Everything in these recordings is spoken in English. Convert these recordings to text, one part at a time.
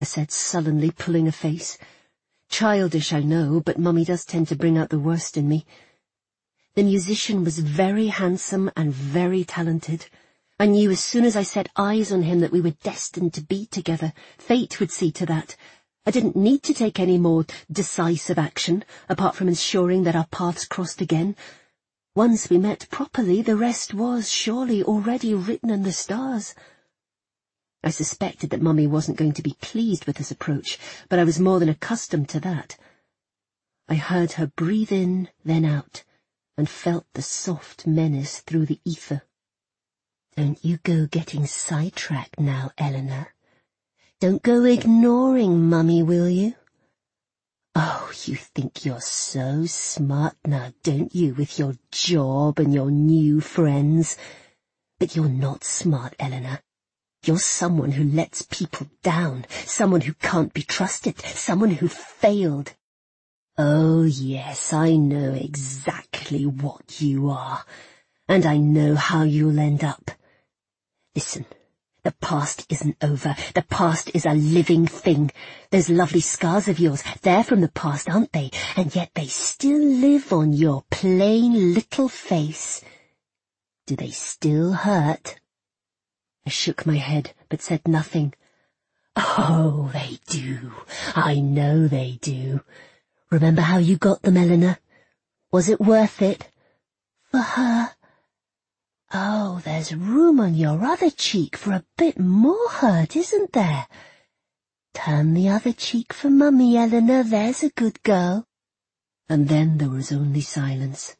I said sullenly, pulling a face. Childish, I know, but Mummy does tend to bring out the worst in me. The musician was very handsome and very talented. I knew as soon as I set eyes on him that we were destined to be together. Fate would see to that. I didn't need to take any more decisive action, apart from ensuring that our paths crossed again. Once we met properly, the rest was surely already written in the stars. I suspected that Mummy wasn't going to be pleased with his approach, but I was more than accustomed to that. I heard her breathe in, then out, and felt the soft menace through the ether. "Don't you go getting sidetracked now, Eleanor. Don't go ignoring Mummy, will you? Oh, you think you're so smart now, don't you, with your job and your new friends? But you're not smart, Eleanor. You're someone who lets people down, someone who can't be trusted, someone who failed. Oh, yes, I know exactly what you are, and I know how you'll end up. Listen, the past isn't over. The past is a living thing. Those lovely scars of yours, they're from the past, aren't they? And yet they still live on your plain little face. Do they still hurt?" I shook my head, but said nothing. "Oh, they do. I know they do. Remember how you got them, Eleanor? Was it worth it? For her? Oh, there's room on your other cheek for a bit more hurt, isn't there? Turn the other cheek for Mummy, Eleanor, there's a good girl." And then there was only silence.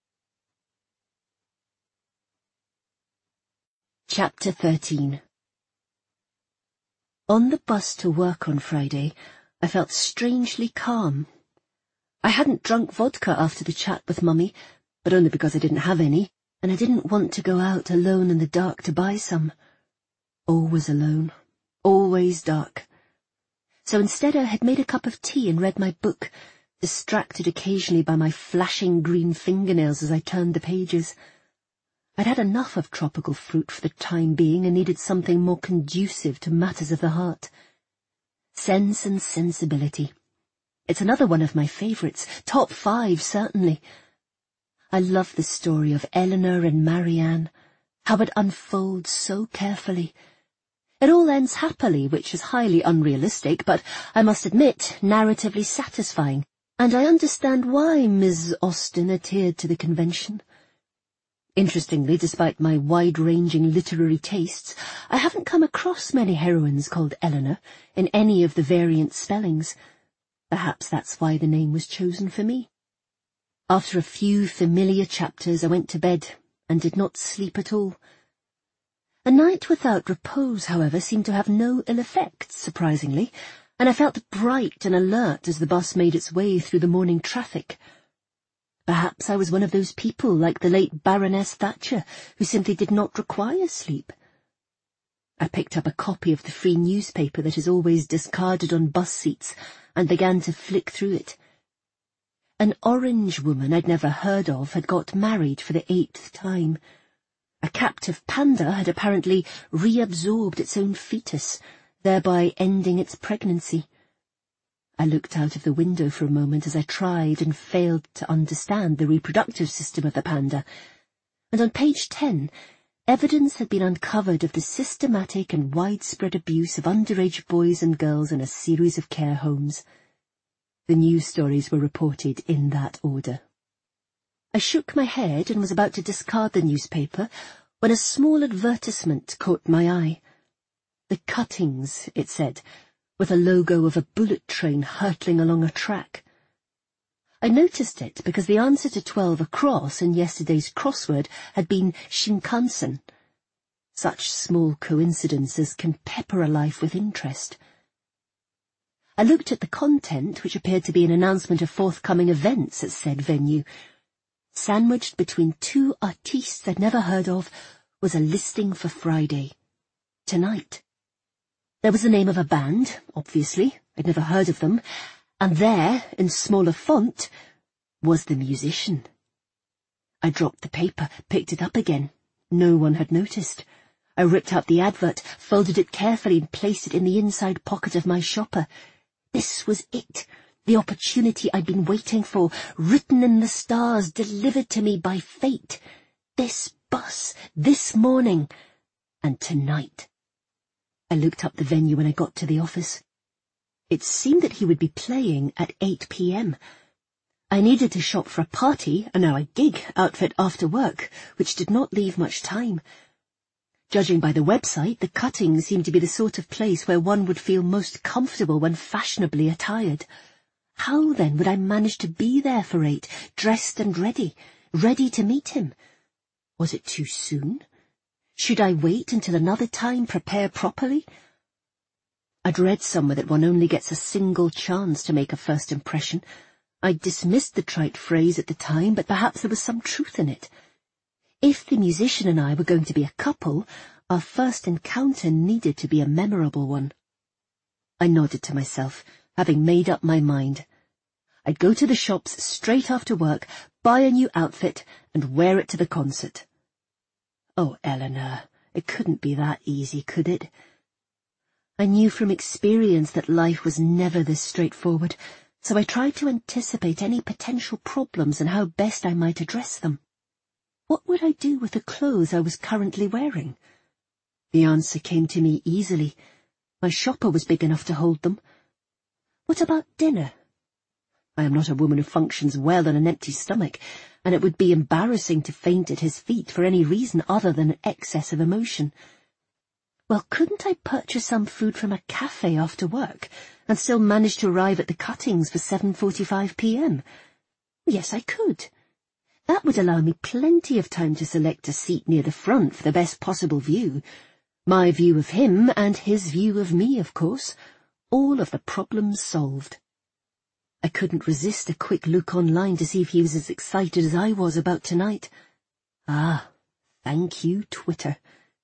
Chapter 13. On the bus to work on Friday, I felt strangely calm. I hadn't drunk vodka after the chat with Mummy, but only because I didn't have any, and I didn't want to go out alone in the dark to buy some. Always alone, always dark. So instead I had made a cup of tea and read my book, distracted occasionally by my flashing green fingernails as I turned the pages. I'd had enough of tropical fruit for the time being and needed something more conducive to matters of the heart. Sense and Sensibility. It's another one of my favourites, top 5 certainly. I love the story of Eleanor and Marianne, how it unfolds so carefully. It all ends happily, which is highly unrealistic, but I must admit, narratively satisfying, and I understand why Ms. Austen adhered to the convention. Interestingly, despite my wide-ranging literary tastes, I haven't come across many heroines called Eleanor in any of the variant spellings. Perhaps that's why the name was chosen for me. After a few familiar chapters, I went to bed and did not sleep at all. A night without repose, however, seemed to have no ill effects, surprisingly, and I felt bright and alert as the bus made its way through the morning traffic. Perhaps I was one of those people, like the late Baroness Thatcher, who simply did not require sleep. I picked up a copy of the free newspaper that is always discarded on bus seats and began to flick through it. An orange woman I'd never heard of had got married for the 8th time. A captive panda had apparently reabsorbed its own fetus, thereby ending its pregnancy. I looked out of the window for a moment as I tried and failed to understand the reproductive system of the panda, and on page 10, evidence had been uncovered of the systematic and widespread abuse of underage boys and girls in a series of care homes. The news stories were reported in that order. I shook my head and was about to discard the newspaper when a small advertisement caught my eye. The Cuttings, it said, with a logo of a bullet train hurtling along a track. I noticed it because the answer to 12 across in yesterday's crossword had been Shinkansen. Such small coincidences can pepper a life with interest. I looked at the content, which appeared to be an announcement of forthcoming events at said venue. Sandwiched between 2 artistes I'd never heard of was a listing for Friday. Tonight. There was the name of a band, obviously, I'd never heard of them, and there, in smaller font, was the musician. I dropped the paper, picked it up again. No one had noticed. I ripped out the advert, folded it carefully and placed it in the inside pocket of my shopper. This was it, the opportunity I'd been waiting for, written in the stars, delivered to me by fate. This bus, this morning, and tonight. I looked up the venue when I got to the office. It seemed that he would be playing at 8 p.m. I needed to shop for a party, and now a gig outfit after work, which did not leave much time. Judging by the website, the cutting seemed to be the sort of place where one would feel most comfortable when fashionably attired. How, then, would I manage to be there for 8, dressed and ready to meet him? Was it too soon? Should I wait until another time, prepare properly? I'd read somewhere that one only gets a single chance to make a first impression. I dismissed the trite phrase at the time, but perhaps there was some truth in it. If the musician and I were going to be a couple, our first encounter needed to be a memorable one. I nodded to myself, having made up my mind. I'd go to the shops straight after work, buy a new outfit, and wear it to the concert. Oh, Eleanor, it couldn't be that easy, could it? I knew from experience that life was never this straightforward, so I tried to anticipate any potential problems and how best I might address them. What would I do with the clothes I was currently wearing? The answer came to me easily. My shopper was big enough to hold them. What about dinner? I am not a woman who functions well on an empty stomach, and it would be embarrassing to faint at his feet for any reason other than excess of emotion. Well, couldn't I purchase some food from a cafe after work, and still manage to arrive at the cuttings for 7:45 p.m? Yes, I could. That would allow me plenty of time to select a seat near the front for the best possible view. My view of him and his view of me, of course. All of the problems solved. I couldn't resist a quick look online to see if he was as excited as I was about tonight. Ah, thank you, Twitter.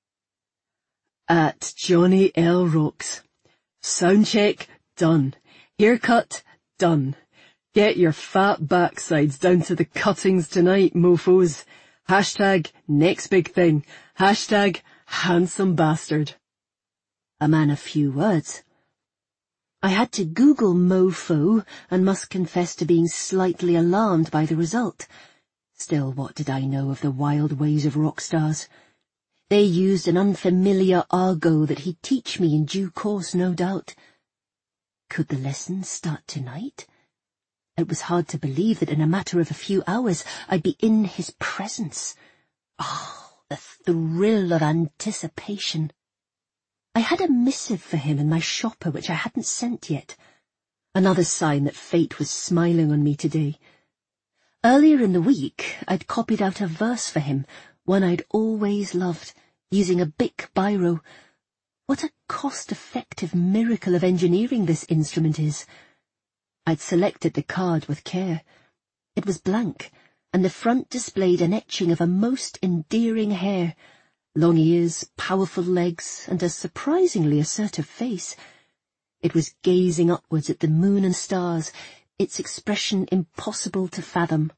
At Johnny L. Rocks. Soundcheck, done. Haircut, done. Get your fat backsides down to the cuttings tonight, mofos. Hashtag next big thing. Hashtag handsome bastard. A man of few words. I had to Google mofo and must confess to being slightly alarmed by the result. Still, what did I know of the wild ways of rock stars? They used an unfamiliar argot that he'd teach me in due course, no doubt. Could the lesson start tonight? It was hard to believe that in a matter of a few hours I'd be in his presence. Oh, the thrill of anticipation. I had a missive for him in my shopper which I hadn't sent yet. Another sign that fate was smiling on me today. Earlier in the week I'd copied out a verse for him, one I'd always loved, using a Bic biro. What a cost-effective miracle of engineering this instrument is. I'd selected the card with care. It was blank, and the front displayed an etching of a most endearing hair, long ears, powerful legs, and a surprisingly assertive face. It was gazing upwards at the moon and stars, its expression impossible to fathom.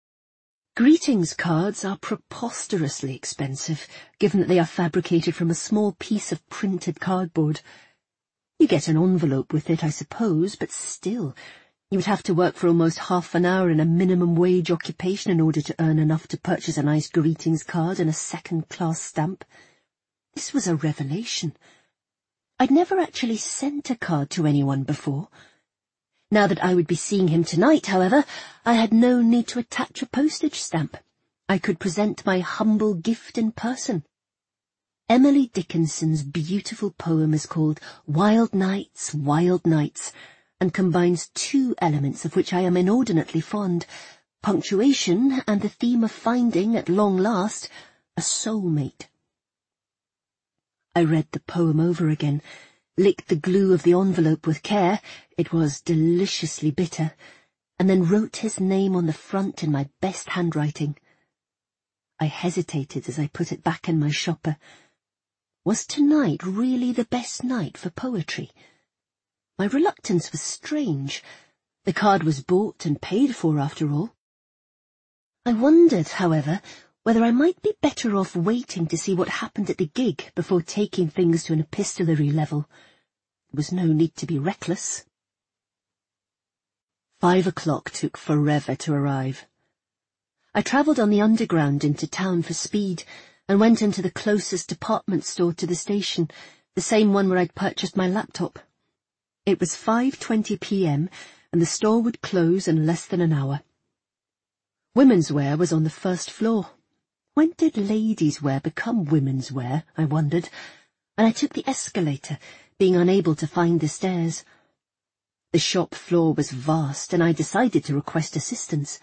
Greetings cards are preposterously expensive, given that they are fabricated from a small piece of printed cardboard. You get an envelope with it, I suppose, but still, you would have to work for almost half an hour in a minimum wage occupation in order to earn enough to purchase a nice greetings card and a second-class stamp. This was a revelation. I'd never actually sent a card to anyone before. Now that I would be seeing him tonight, however, I had no need to attach a postage stamp. I could present my humble gift in person. Emily Dickinson's beautiful poem is called Wild Nights, and combines two elements of which I am inordinately fond, punctuation and the theme of finding, at long last, a soulmate. I read the poem over again, licked the glue of the envelope with care, it was deliciously bitter, and then wrote his name on the front in my best handwriting. I hesitated as I put it back in my shopper. Was tonight really the best night for poetry? My reluctance was strange. The card was bought and paid for, after all. I wondered, however, whether I might be better off waiting to see what happened at the gig before taking things to an epistolary level. There was no need to be reckless. 5 o'clock took forever to arrive. I travelled on the underground into town for speed, and went into the closest department store to the station, the same one where I'd purchased my laptop. It was 5:20 p.m, and the store would close in less than an hour. Women's wear was on the first floor. When did ladies' wear become women's wear, I wondered, and I took the escalator, being unable to find the stairs. The shop floor was vast, and I decided to request assistance.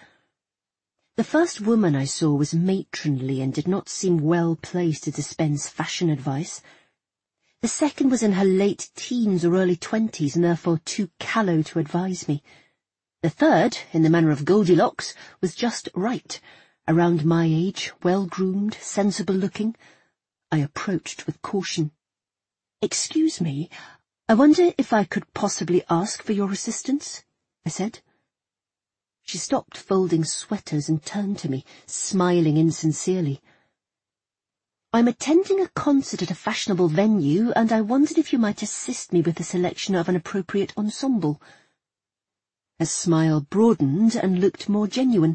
The first woman I saw was matronly and did not seem well placed to dispense fashion advice. The second was in her late teens or early 20s and therefore too callow to advise me. The third, in the manner of Goldilocks, was just right, around my age, well-groomed, sensible-looking. I approached with caution. "Excuse me, I wonder if I could possibly ask for your assistance?" I said. She stopped folding sweaters and turned to me, smiling insincerely. "I'm attending a concert at a fashionable venue, and I wondered if you might assist me with the selection of an appropriate ensemble." Her smile broadened and looked more genuine.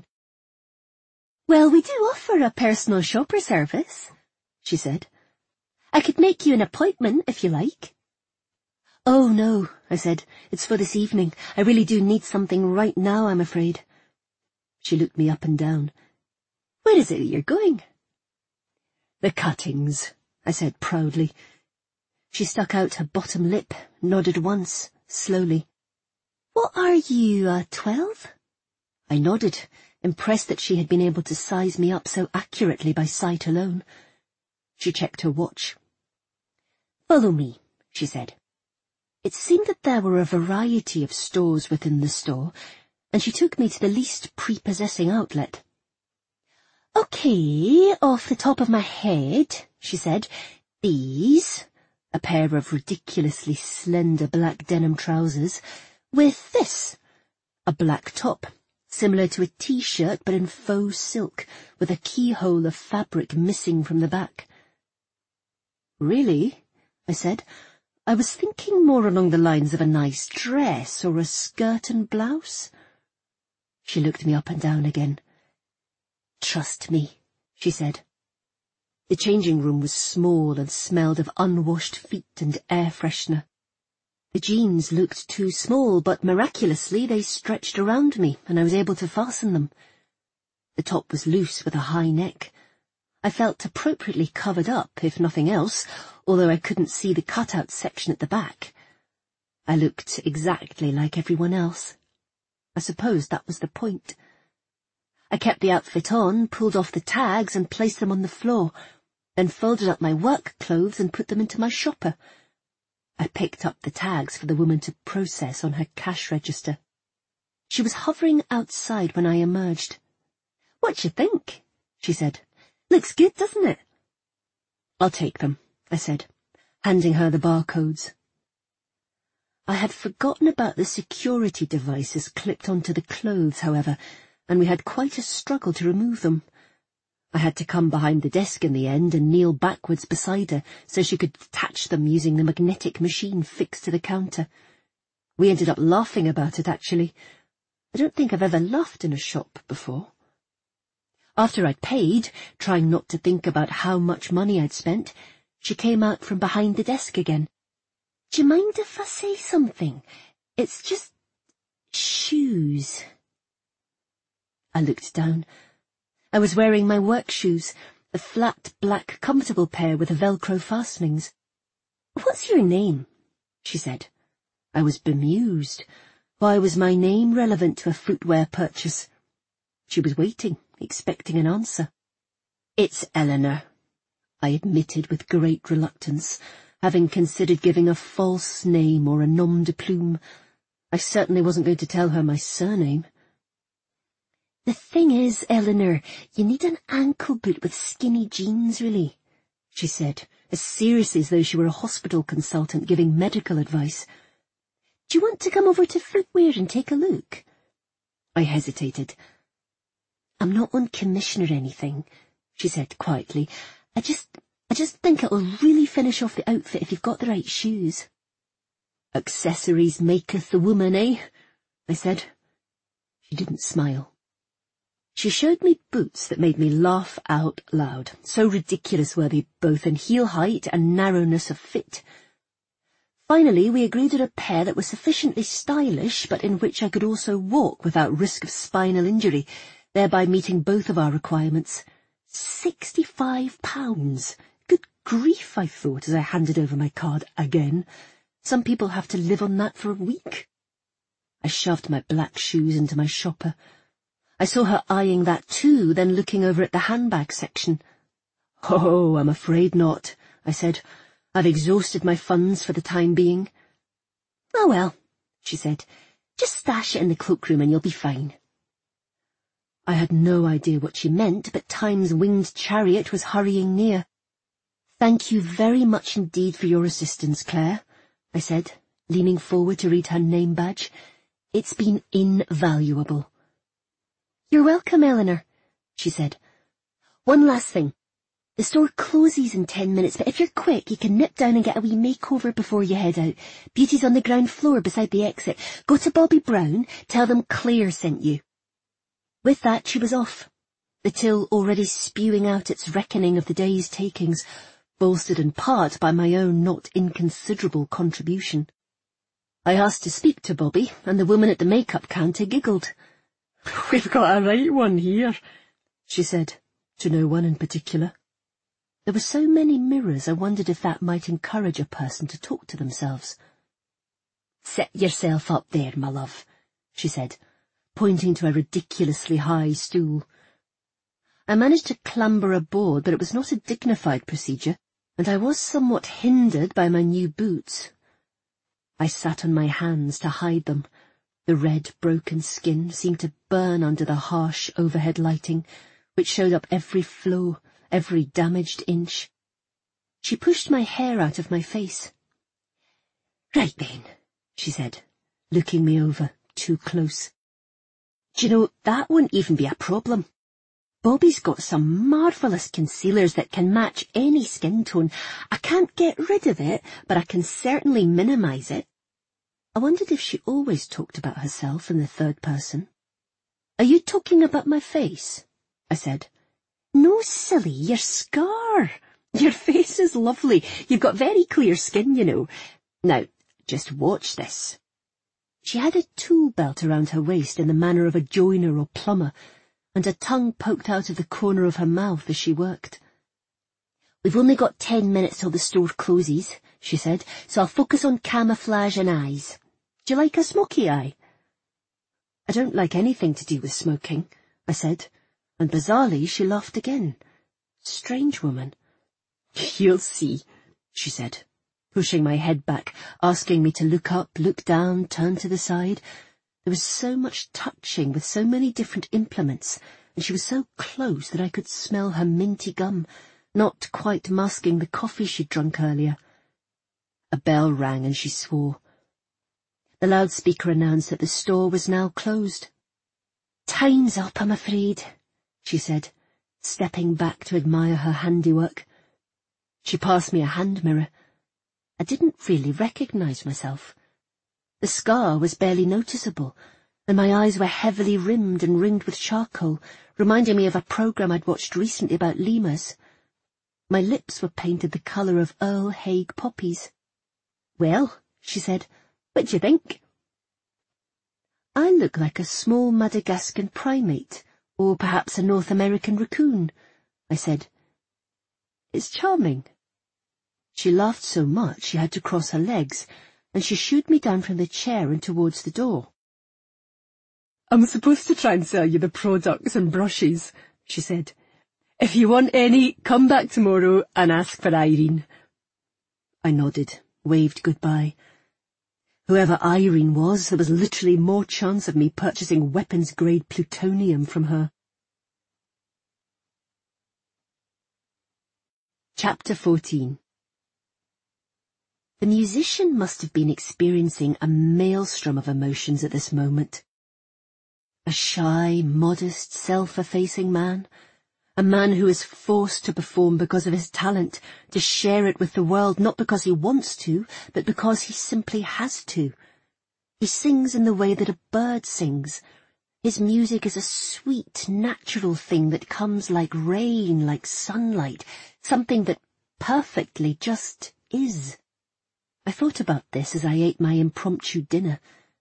"Well, we do offer a personal shopper service," she said. "I could make you an appointment if you like." "Oh, no," I said. "It's for this evening. I really do need something right now, I'm afraid." She looked me up and down. "Where is it you're going?" "The cuttings," I said proudly. She stuck out her bottom lip, nodded once, slowly. "What are you, 12? I nodded, impressed that she had been able to size me up so accurately by sight alone. She checked her watch. "Follow me," she said. It seemed that there were a variety of stores within the store, and she took me to the least prepossessing outlet. "Okay, off the top of my head," she said, "these," a pair of ridiculously slender black denim trousers, "with this," a black top, similar to a T-shirt but in faux silk, with a keyhole of fabric missing from the back. "Really?" I said. "I was thinking more along the lines of a nice dress or a skirt and blouse." She looked me up and down again. "Trust me," she said. The changing room was small and smelled of unwashed feet and air freshener. The jeans looked too small, but miraculously they stretched around me, and I was able to fasten them. The top was loose with a high neck. I felt appropriately covered up, if nothing else, although I couldn't see the cut-out section at the back. I looked exactly like everyone else. I suppose that was the point. I kept the outfit on, pulled off the tags and placed them on the floor, then folded up my work clothes and put them into my shopper. I picked up the tags for the woman to process on her cash register. She was hovering outside when I emerged. "What d'you think?" she said. "Looks good, doesn't it?" "I'll take them," I said, handing her the barcodes. I had forgotten about the security devices clipped onto the clothes, however, and we had quite a struggle to remove them. I had to come behind the desk in the end and kneel backwards beside her so she could detach them using the magnetic machine fixed to the counter. We ended up laughing about it, actually. I don't think I've ever laughed in a shop before. After I'd paid, trying not to think about how much money I'd spent, she came out from behind the desk again. "D'you mind if I say something? It's just shoes." I looked down. I was wearing my work shoes, a flat, black, comfortable pair with Velcro fastenings. "What's your name?" she said. I was bemused. Why was my name relevant to a footwear purchase? She was waiting, expecting an answer. "It's Eleanor," I admitted with great reluctance, having considered giving a false name or a nom de plume. I certainly wasn't going to tell her my surname. "The thing is, Eleanor, you need an ankle boot with skinny jeans, really," she said, as seriously as though she were a hospital consultant giving medical advice. "Do you want to come over to Footwear and take a look?" I hesitated. "I'm not on commission or anything," she said quietly. I just think it'll really finish off the outfit if you've got the right shoes. Accessories maketh the woman, eh? I said. She didn't smile. She showed me boots that made me laugh out loud. So ridiculous were they, both in heel height and narrowness of fit. Finally, we agreed on a pair that was sufficiently stylish, but in which I could also walk without risk of spinal injury, thereby meeting both of our requirements. £65. Good grief, I thought as I handed over my card again. Some people have to live on that for a week. I shoved my black shoes into my shopper. I saw her eyeing that too, then looking over at the handbag section. Oh, I'm afraid not, I said. I've exhausted my funds for the time being. Oh well, she said. Just stash it in the cloakroom and you'll be fine. I had no idea what she meant, but Time's winged chariot was hurrying near. Thank you very much indeed for your assistance, Claire, I said, leaning forward to read her name badge. It's been invaluable. You're welcome, Eleanor, she said. One last thing. The store closes in 10 minutes, but if you're quick, you can nip down and get a wee makeover before you head out. Beauty's on the ground floor beside the exit. Go to Bobby Brown, tell them Claire sent you. With that, she was off, the till already spewing out its reckoning of the day's takings, bolstered in part by my own not inconsiderable contribution. I asked to speak to Bobby, and the woman at the makeup counter giggled. We've got a right one here, she said, to no one in particular. There were so many mirrors I wondered if that might encourage a person to talk to themselves. Sit yourself up there, my love, she said, pointing to a ridiculously high stool. I managed to clamber aboard, but it was not a dignified procedure, and I was somewhat hindered by my new boots. I sat on my hands to hide them. The red, broken skin seemed to burn under the harsh overhead lighting, which showed up every flaw, every damaged inch. She pushed my hair out of my face. Right then, she said, looking me over too close. Do you know, that won't even be a problem. Bobby's got some marvellous concealers that can match any skin tone. I can't get rid of it, but I can certainly minimise it. I wondered if she always talked about herself in the third person. Are you talking about my face? I said. No, silly, your scar. Your face is lovely. You've got very clear skin, you know. Now, just watch this. She had a tool belt around her waist in the manner of a joiner or plumber, and her tongue poked out of the corner of her mouth as she worked. We've only got 10 minutes till the store closes, she said, so I'll focus on camouflage and eyes. Do you like a smoky eye? I don't like anything to do with smoking, I said, and bizarrely she laughed again. Strange woman. You'll see, she said, pushing my head back, asking me to look up, look down, turn to the side. There was so much touching with so many different implements, and she was so close that I could smell her minty gum, not quite masking the coffee she'd drunk earlier. A bell rang and she swore. The loudspeaker announced that the store was now closed. Time's up, I'm afraid, she said, stepping back to admire her handiwork. She passed me a hand mirror. I didn't really recognise myself. The scar was barely noticeable, and my eyes were heavily rimmed and ringed with charcoal, reminding me of a programme I'd watched recently about lemurs. My lips were painted the colour of Earl Haig poppies. Well, she said, what do you think? I look like a small Madagascan primate, or perhaps a North American raccoon, I said. It's charming. She laughed so much she had to cross her legs, and she shooed me down from the chair and towards the door. I'm supposed to try and sell you the products and brushes, she said. If you want any, come back tomorrow and ask for Irene. I nodded, waved goodbye. Whoever Irene was, there was literally more chance of me purchasing weapons-grade plutonium from her. Chapter 14. The musician must have been experiencing a maelstrom of emotions at this moment. A shy, modest, self-effacing man, A man who is forced to perform because of his talent, to share it with the world, not because he wants to, but because he simply has to. He sings in the way that a bird sings. His music is a sweet, natural thing that comes like rain, like sunlight, something that perfectly just is. I thought about this as I ate my impromptu dinner.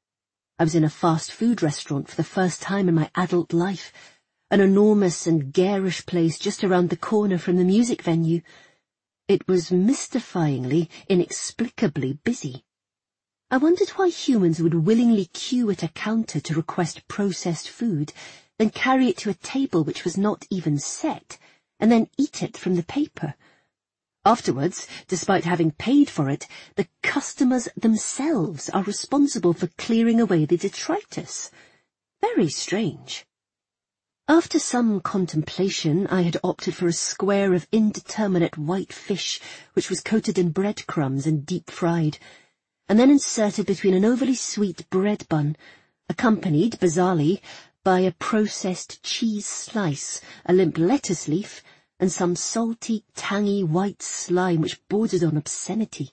I was in a fast food restaurant for the first time in my adult life, an enormous and garish place just around the corner from the music venue. It was mystifyingly, inexplicably busy. I wondered why humans would willingly queue at a counter to request processed food, then carry it to a table which was not even set, and then eat it from the paper. Afterwards, despite having paid for it, the customers themselves are responsible for clearing away the detritus. Very strange. After some contemplation, I had opted for a square of indeterminate white fish, which was coated in breadcrumbs and deep-fried, and then inserted between an overly sweet bread bun, accompanied, bizarrely, by a processed cheese slice, a limp lettuce leaf, and some salty, tangy white slime which bordered on obscenity.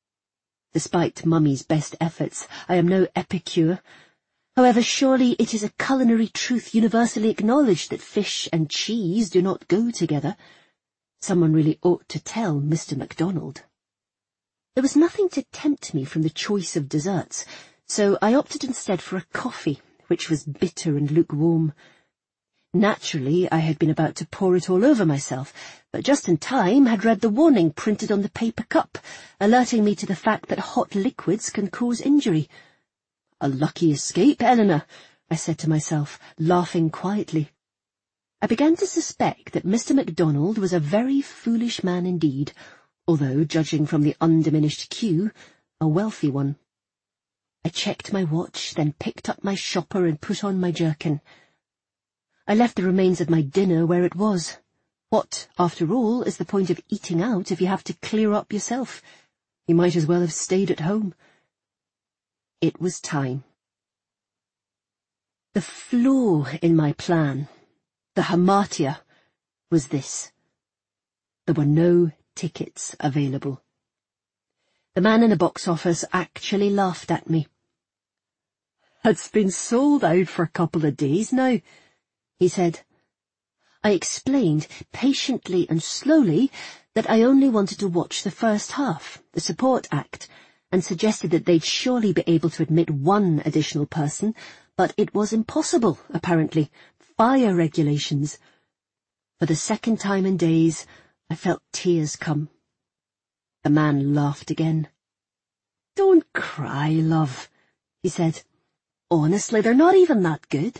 Despite Mummy's best efforts, I am no epicure. However, surely it is a culinary truth universally acknowledged that fish and cheese do not go together. Someone really ought to tell Mr. MacDonald. There was nothing to tempt me from the choice of desserts, so I opted instead for a coffee, which was bitter and lukewarm. Naturally, I had been about to pour it all over myself, but just in time had read the warning printed on the paper cup, alerting me to the fact that hot liquids can cause injury. "A lucky escape, Eleanor," I said to myself, laughing quietly. I began to suspect that Mr. MacDonald was a very foolish man indeed, although, judging from the undiminished queue, a wealthy one. I checked my watch, then picked up my shopper and put on my jerkin. I left the remains of my dinner where it was. What, after all, is the point of eating out if you have to clear up yourself? You might as well have stayed at home. It was time. The flaw in my plan, the hamartia, was this. There were no tickets available. The man in the box office actually laughed at me. "It's been sold out for a couple of days now," he said. I explained, patiently and slowly, that I only wanted to watch the first half, the support act, and suggested that they'd surely be able to admit one additional person, but it was impossible, apparently. Fire regulations. For the second time in days, I felt tears come. The man laughed again. "Don't cry, love," he said. "Honestly, they're not even that good."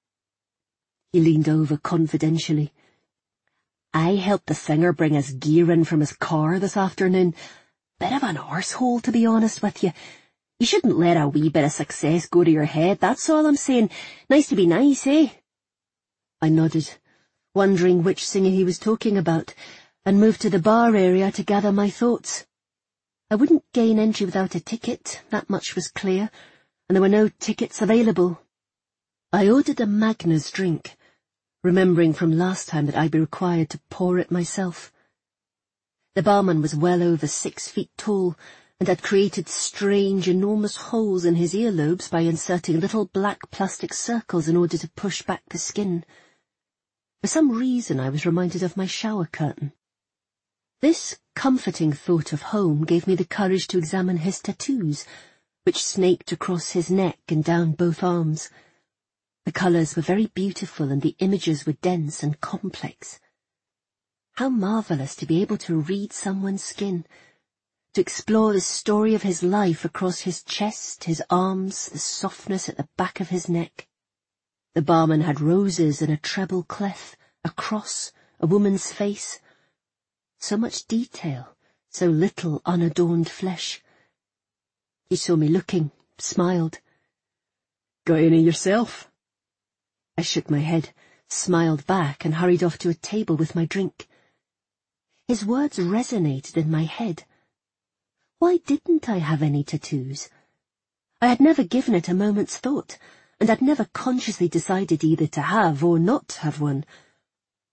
He leaned over confidentially. "I helped the singer bring his gear in from his car this afternoon. Bit of an arsehole, to be honest with you. You shouldn't let a wee bit of success go to your head, that's all I'm saying. Nice to be nice, eh?" I nodded, wondering which singer he was talking about, and moved to the bar area to gather my thoughts. I wouldn't gain entry without a ticket, that much was clear, and there were no tickets available. I ordered a Magners drink, remembering from last time that I'd be required to pour it myself. The barman was well over 6 feet tall, and had created strange, enormous holes in his earlobes by inserting little black plastic circles in order to push back the skin. For some reason I was reminded of my shower curtain. This comforting thought of home gave me the courage to examine his tattoos, which snaked across his neck and down both arms. The colours were very beautiful and the images were dense and complex. How marvellous to be able to read someone's skin, to explore the story of his life across his chest, his arms, the softness at the back of his neck. The barman had roses in a treble clef, a cross, a woman's face. So much detail, so little unadorned flesh. He saw me looking, smiled. "Got any yourself?" I shook my head, smiled back, and hurried off to a table with my drink. His words resonated in my head. Why didn't I have any tattoos? I had never given it a moment's thought, and had never consciously decided either to have or not have one.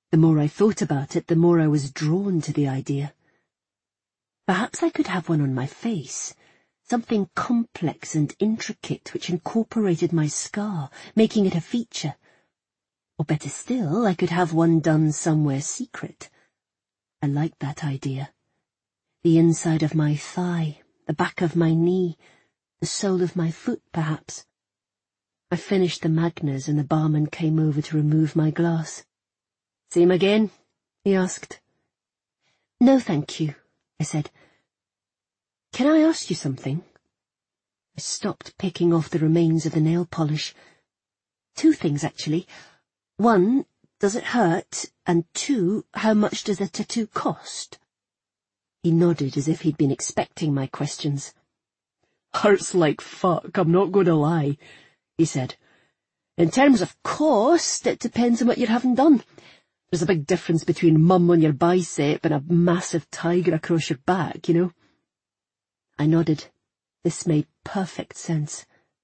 The more I thought about it, the more I was drawn to the idea. Perhaps I could have one on my face, something complex and intricate which incorporated my scar, making it a feature. Or better still, I could have one done somewhere secret. I liked that idea. The inside of my thigh, the back of my knee, the sole of my foot, perhaps. I finished the Magners and the barman came over to remove my glass. "Same again?" he asked. "No, thank you," I said. "Can I ask you something?" I stopped picking off the remains of the nail polish. "Two things, actually. One, does it hurt? And two, how much does a tattoo cost?" He nodded as if he'd been expecting my questions. "Hurts like fuck, I'm not going to lie," he said. "In terms of cost, it depends on what you're having done. There's a big difference between mum on your bicep and a massive tiger across your back, you know." I nodded. This made perfect sense.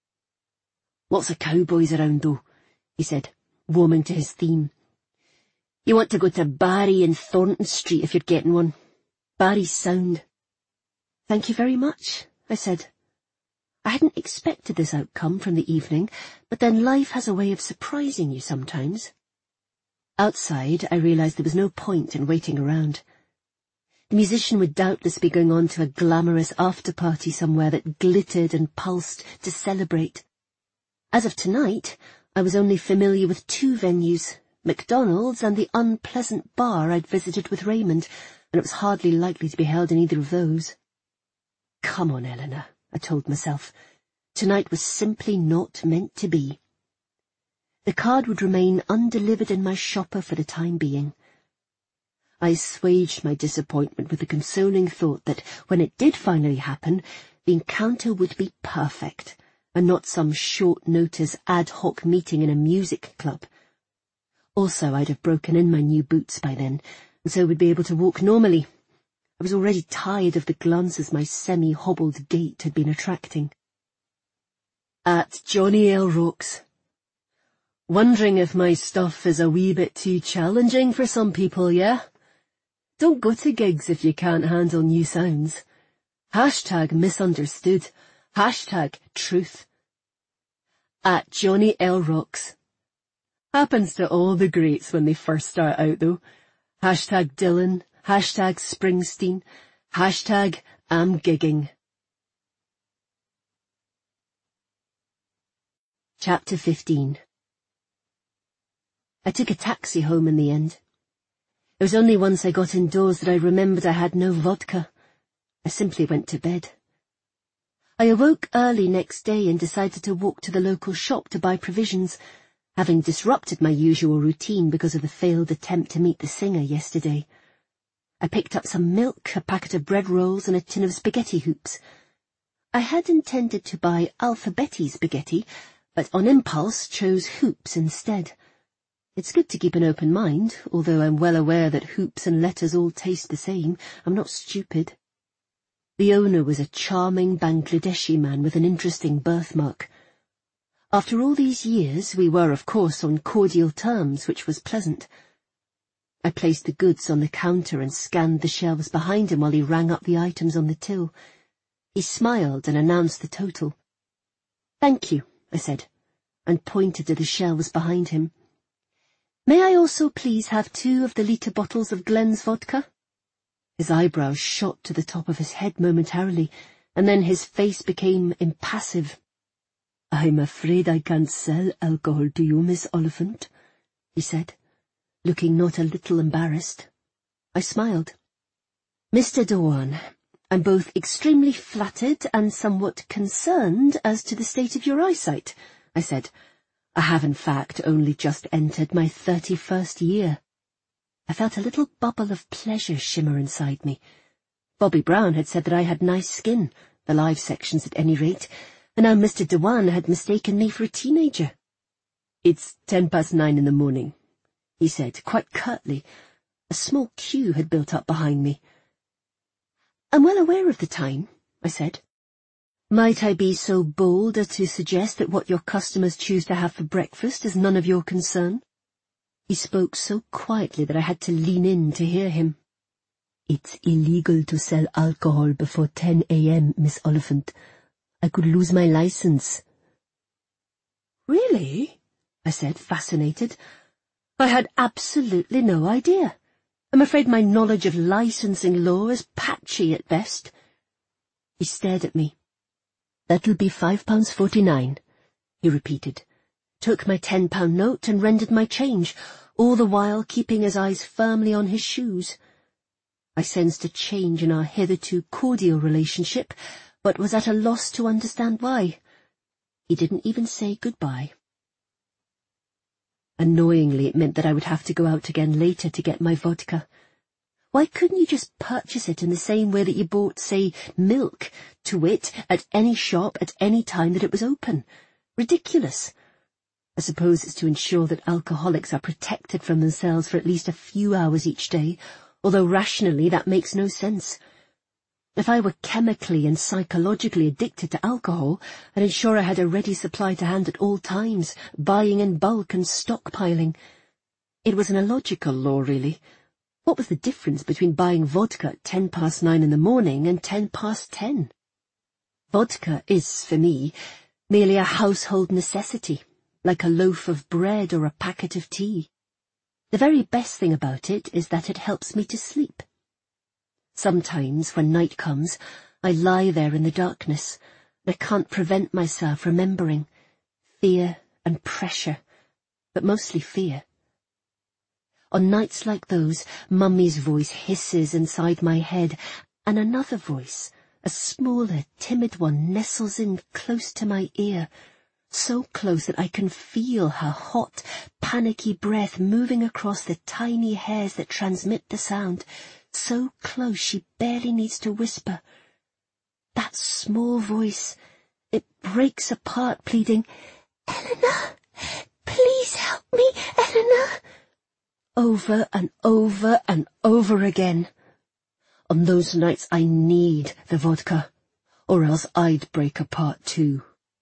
"Lots of cowboys around, though," he said, warming to his theme. "You want to go to Barry and Thornton Street if you're getting one. Barry's sound." "Thank you very much," I said. I hadn't expected this outcome from the evening, but then life has a way of surprising you sometimes. Outside, I realized there was no point in waiting around. The musician would doubtless be going on to a glamorous after-party somewhere that glittered and pulsed to celebrate. As of tonight, I was only familiar with two venues, McDonald's and the unpleasant bar I'd visited with Raymond, and it was hardly likely to be held in either of those. Come on, Eleanor, I told myself. Tonight was simply not meant to be. The card would remain undelivered in my shopper for the time being. I assuaged my disappointment with the consoling thought that when it did finally happen, the encounter would be perfect, and not some short-notice ad hoc meeting in a music club. Also, I'd have broken in my new boots by then, and so would be able to walk normally. I was already tired of the glances my semi-hobbled gait had been attracting. At Johnny L. Rock's. Wondering if my stuff is a wee bit too challenging for some people, yeah? Don't go to gigs if you can't handle new sounds. #misunderstood. #truth. At Johnny L. Rock's. Happens to all the greats when they first start out, though. #Dylan, #Springsteen, #I'm gigging. Chapter 15. I took a taxi home in the end. It was only once I got indoors that I remembered I had no vodka. I simply went to bed. I awoke early next day and decided to walk to the local shop to buy provisions, having disrupted my usual routine because of the failed attempt to meet the singer yesterday. I picked up some milk, a packet of bread rolls, and a tin of spaghetti hoops. I had intended to buy Alphabetti spaghetti, but on impulse chose hoops instead. It's good to keep an open mind, although I'm well aware that hoops and letters all taste the same. I'm not stupid. The owner was a charming Bangladeshi man with an interesting birthmark. After all these years, we were, of course, on cordial terms, which was pleasant. I placed the goods on the counter and scanned the shelves behind him while he rang up the items on the till. He smiled and announced the total. "Thank you," I said, and pointed to the shelves behind him. "May I also please have 2 of the litre bottles of Glen's vodka?" His eyebrows shot to the top of his head momentarily, and then his face became impassive. "I'm afraid I can't sell alcohol to you, Miss Oliphant," he said, looking not a little embarrassed. I smiled. "Mr. Dewan, I'm both extremely flattered and somewhat concerned as to the state of your eyesight," I said. I have, in fact, only just entered my 31st year. I felt a little bubble of pleasure shimmer inside me. Bobby Brown had said that I had nice skin, the live sections at any rate, and now Mr. Dewan had mistaken me for a teenager. "It's 9:10 in the morning," he said, quite curtly. A small queue had built up behind me. "I'm well aware of the time," I said. "Might I be so bold as to suggest that what your customers choose to have for breakfast is none of your concern?" He spoke so quietly that I had to lean in to hear him. "It's illegal to sell alcohol before 10 a.m., Miss Oliphant. I could lose my license." "Really?" I said, fascinated. "I had absolutely no idea. I'm afraid my knowledge of licensing law is patchy at best." He stared at me. "That'll be £5.49, he repeated, took my £10 note and rendered my change, all the while keeping his eyes firmly on his shoes. I sensed a change in our hitherto cordial relationship, but was at a loss to understand why. He didn't even say goodbye. Annoyingly, it meant that I would have to go out again later to get my vodka. Why couldn't you just purchase it in the same way that you bought, say, milk, to wit, at any shop at any time that it was open? Ridiculous. I suppose it's to ensure that alcoholics are protected from themselves for at least a few hours each day, although rationally that makes no sense. If I were chemically and psychologically addicted to alcohol, I'd ensure I had a ready supply to hand at all times, buying in bulk and stockpiling. It was an illogical law, really. What was the difference between buying vodka at 9:10 in the morning and 10:10? Vodka is, for me, merely a household necessity, like a loaf of bread or a packet of tea. The very best thing about it is that it helps me to sleep. Sometimes, when night comes, I lie there in the darkness, and I can't prevent myself remembering. Fear and pressure, but mostly fear. On nights like those, Mummy's voice hisses inside my head, and another voice, a smaller, timid one, nestles in close to my ear, so close that I can feel her hot, panicky breath moving across the tiny hairs that transmit the sound, so close she barely needs to whisper. That small voice, it breaks apart, pleading, "Eleanor, please help me, Eleanor," over and over and over again. On those nights I need the vodka, or else I'd break apart too.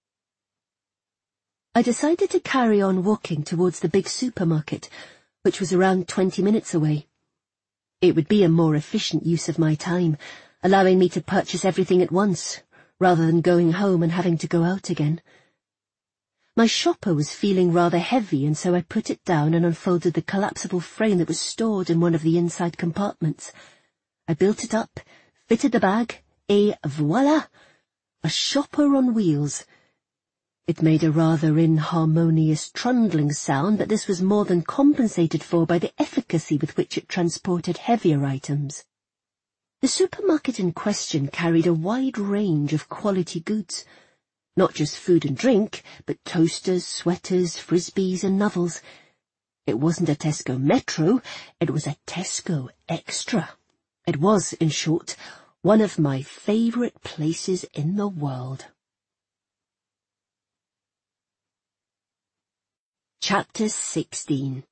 I decided to carry on walking towards the big supermarket, which was around 20 minutes away. It would be a more efficient use of my time, allowing me to purchase everything at once, rather than going home and having to go out again. My shopper was feeling rather heavy, and so I put it down and unfolded the collapsible frame that was stored in one of the inside compartments. I built it up, fitted the bag, et voila! A shopper on wheels. It made a rather inharmonious trundling sound, but this was more than compensated for by the efficacy with which it transported heavier items. The supermarket in question carried a wide range of quality goods. Not just food and drink, but toasters, sweaters, frisbees and novels. It wasn't a Tesco Metro, it was a Tesco Extra. It was, in short, one of my favourite places in the world. Chapter 16.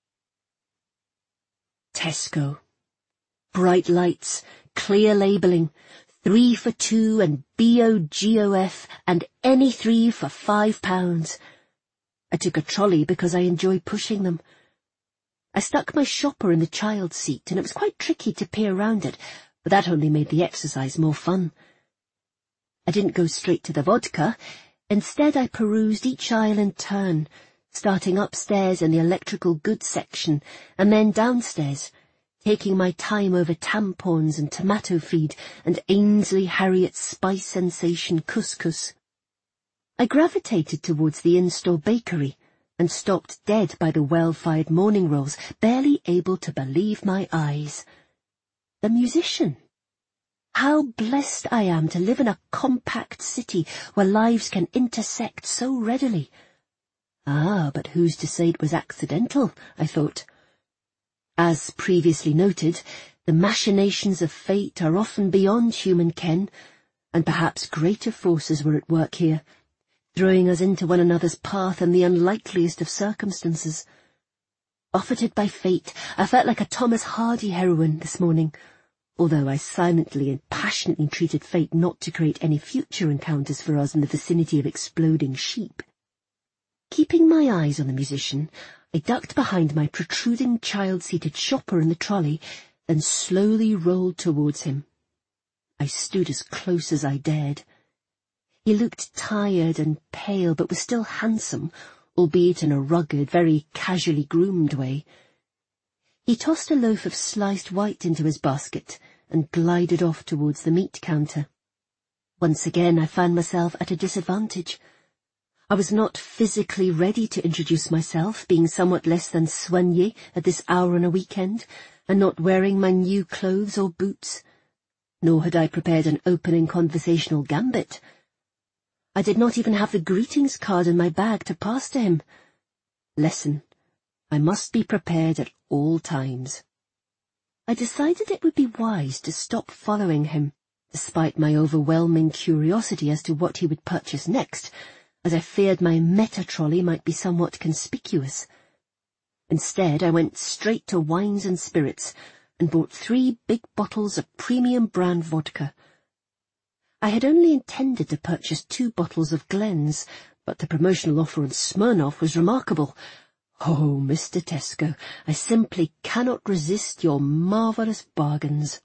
Tesco. Bright lights, clear labelling, 3 for 2 and BOGOF and any 3 for £5. I took a trolley because I enjoy pushing them. I stuck my shopper in the child's seat, and it was quite tricky to peer round it, but that only made the exercise more fun. I didn't go straight to the vodka. Instead, I perused each aisle in turn, starting upstairs in the electrical goods section, and then downstairs, taking my time over tampons and tomato feed and Ainsley Harriet's spice sensation couscous. I gravitated towards the in-store bakery and stopped dead by the well-fired morning rolls, barely able to believe my eyes. The musician. How blessed I am to live in a compact city where lives can intersect so readily. Ah, but who's to say it was accidental, I thought. As previously noted, the machinations of fate are often beyond human ken, and perhaps greater forces were at work here, throwing us into one another's path in the unlikeliest of circumstances. Buffeted by fate, I felt like a Thomas Hardy heroine this morning, although I silently and passionately entreated fate not to create any future encounters for us in the vicinity of exploding sheep. Keeping my eyes on the musician, I ducked behind my protruding child-seated shopper in the trolley, then slowly rolled towards him. I stood as close as I dared. He looked tired and pale, but was still handsome, albeit in a rugged, very casually groomed way. He tossed a loaf of sliced white into his basket and glided off towards the meat counter. Once again I found myself at a disadvantage. I was not physically ready to introduce myself, being somewhat less than soignée at this hour on a weekend, and not wearing my new clothes or boots. Nor had I prepared an opening conversational gambit. I did not even have the greetings card in my bag to pass to him. Lesson: I must be prepared at all times. I decided it would be wise to stop following him, despite my overwhelming curiosity as to what he would purchase next, as I feared my meta-trolley might be somewhat conspicuous. Instead, I went straight to wines and spirits, and bought 3 big bottles of premium brand vodka. I had only intended to purchase 2 bottles of Glen's, but the promotional offer on Smirnoff was remarkable. Oh, Mr. Tesco, I simply cannot resist your marvellous bargains.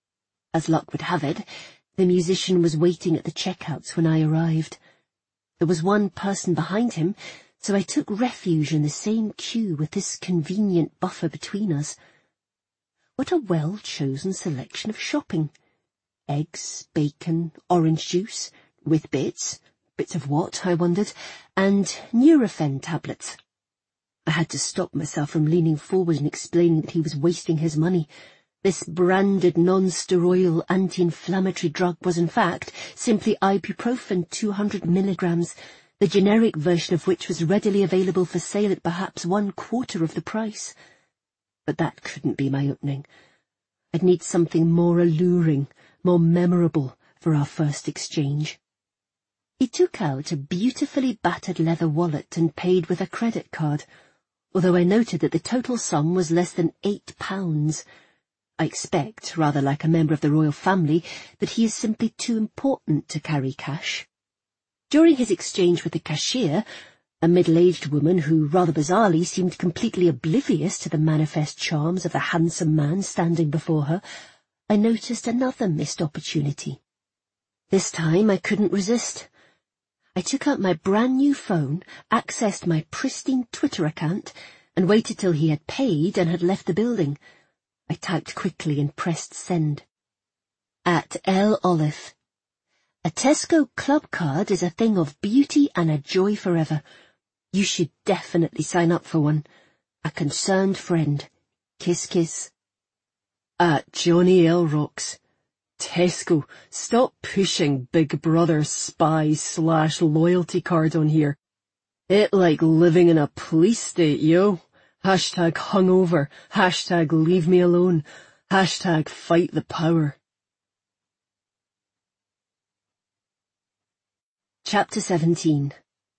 As luck would have it, the musician was waiting at the checkouts when I arrived. There was one person behind him, so I took refuge in the same queue with this convenient buffer between us. What a well-chosen selection of shopping. Eggs, bacon, orange juice, with bits of what, I wondered, and Nurofen tablets. I had to stop myself from leaning forward and explaining that he was wasting his money. This branded non-steroidal anti-inflammatory drug was in fact simply ibuprofen 200 milligrams, the generic version of which was readily available for sale at perhaps 1/4 of the price. But that couldn't be my opening. I'd need something more alluring, more memorable for our first exchange. He took out a beautifully battered leather wallet and paid with a credit card, although I noted that the total sum was less than £8. I expect, rather like a member of the royal family, that he is simply too important to carry cash. During his exchange with the cashier, a middle-aged woman who, rather bizarrely, seemed completely oblivious to the manifest charms of the handsome man standing before her, I noticed another missed opportunity. This time I couldn't resist. I took out my brand-new phone, accessed my pristine Twitter account, and waited till he had paid and had left the building. I typed quickly and pressed send. At L. Olive. A Tesco club card is a thing of beauty and a joy forever. You should definitely sign up for one. A concerned friend. Kiss, kiss. At Johnny L. Rocks. Tesco, stop pushing Big Brother spy/loyalty card on here. It like living in a police state, yo. Hashtag hungover. Hashtag leave me alone. Hashtag fight the power. Chapter 17.